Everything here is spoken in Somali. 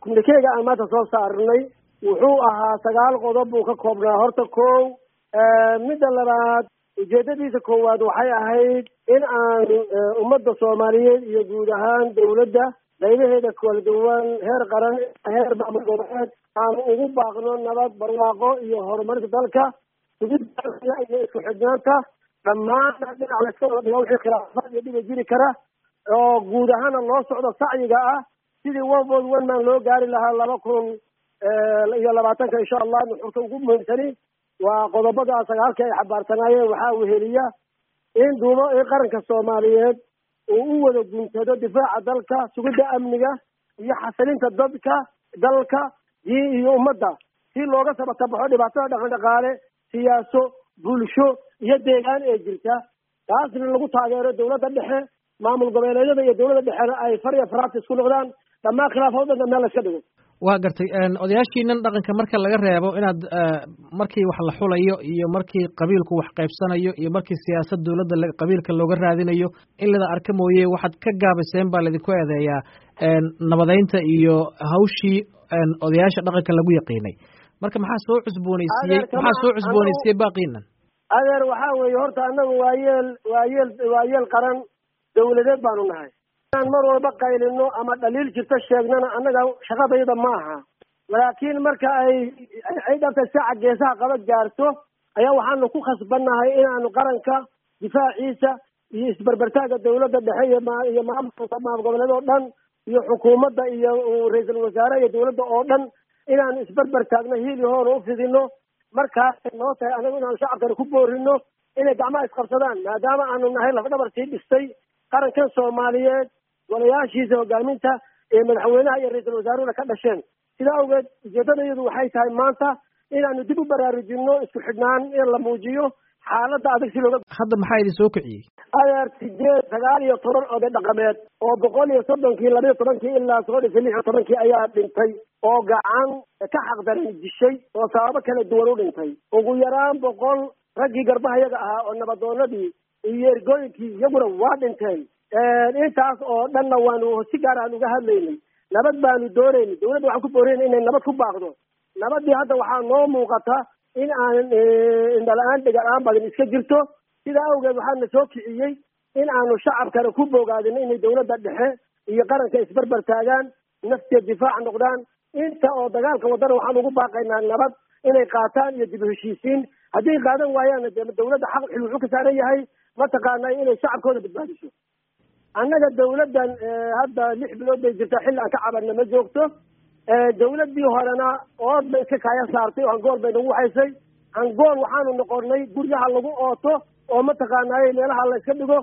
kumnikeyga aan maanta soo saarnay wuxuu ahaa 9 qodob buu ka koobnaa. horta kow midda labaad ujeedadiisa koowaad waxay ahayd in aan ummadda Soomaaliyeed iyo guud ahaan dawladda qaybaheeda kala duwan heer qaran heer maamul goboleed aan ugu baaqno nabad barwaaqo iyo horumarinta dalka sugidda iyo isku xidhnaanta dhammaan dhinaca la iska dhigo wixii khilaafaad iyo dhib jiri kara oo guud ahaan loo socdo sacyiga ah sidii one man loo gaari lahaa 2020 insha Allah nuxurta ugu muhiimsani waa qodobada 9 ay xabaartanaayeen. waxaa weheliya in qaranka Soomaaliyeed uu u wada guntado difaaca dalka sugidda amniga iyo xasilinta dalka iyo ummadda si looga sabatabaxo dhibaatada dhaqan-dhaqaale siyaasado bulsho iyo deegaan ee jirta. taasna lagu taageero dawladda dhexe maamul goboleedyada iyo dawladda dhexe ay fariya faraabta isku noqdaan dhammaan khilaafooda meel la iska dhigo. waa gartay odayaashiinan dhaqanka marka laga reebo inaad markii wax la xulayo iyo markii qabiilku wax qaybsanayo iyo markii siyaasad dawladda qabiilka looga raadinayo in lada arka mooye waxaad ka gaabiseen baa laydinku eedeeyaa nabadeynta iyo hawshii odayaasha dhaqanka lagu yaqiinay. marka maxaa soo cusboonaysiiyey baaqiinan? adeer waxaa weeye horta annagu waayeel qaran dawladeed baanu nahay. mar walba qaylino ama dhaliil jirta sheegnana annaga shaqadayda ma aha. laakiin marka ay dhabtay saaca geesaha qaba gaarto ayaa waxaanu ku khasbannahay inaanu qaranka difaaciisa iyo isbarbartaaga dawladda dhexe iyo maamulka maamul goboleed oo dhan iyo xukuumadda iyo ra'iisul wasaare iyo dawladda oo dhan inaanu isbarbartaagno hiil iyo hool u fidino. markaas noo tahay anagu inaanu shacabkana ku boorino inay gacmaha isqabsadaan maadaama aanu nahay lafdhabartii dhistay qarankan Soomaaliyeed walayaashiisa hogaaminta ee madaxweynaha iyo ra'iisul wasaaruhu ka dhasheen. sidaa awgeed ujeedadayadu waxay tahay maanta inaanu dib u baraarujino isku xidhnaan in la muujiyo xaaladda adag si looga. hadda maxaa idin soo kiciyey? adeer 9 oday dhaqameed oo 130kii 12kii ilaa 16 ayaa dhintay oo gacan ka xaqdarin dishay oo sababo kala duwan u dhintay. ugu yaraan 100 raggii garbahayaga ahaa oo nabadoonadii iyo ergooyinkii iyaguna waa dhinteen. intaas oo dhanna waanu si gaar ah uga hadlaynay. nabad baanu doonaynay dawladda waxaan ku boorinaynay inay nabad ku baaqdo. nabadii hadda waxaa noo muuqata in aan indhalaan dhigaan badan iska jirto. sidaa awgeed waxaana soo kiciyey in aanu shacabkana ku bogaadino inay dawladda dhexe iyo qaranka isbarbar taagaan naftiya difaac noqdaan. inta oo dagaalka wadana waxaan ugu baaqaynaa nabad inay qaataan iyo dib u heshiisiin. haddii qaadan waayaana dawladda xaq xil wuxuu ka saaran yahay mataqaanaa inay shacabkooda badbaadiso. annaga dawladdan hadda 6 bilood bay jirtaa xilli aan ka cabanna ma joogto. dawladdii horena ood bay iska kaya saartay oo angool bay nagu haysay. angool waxaanu noqonnay guryaha lagu ooto oo mataqaanaa meelaha la iska dhigo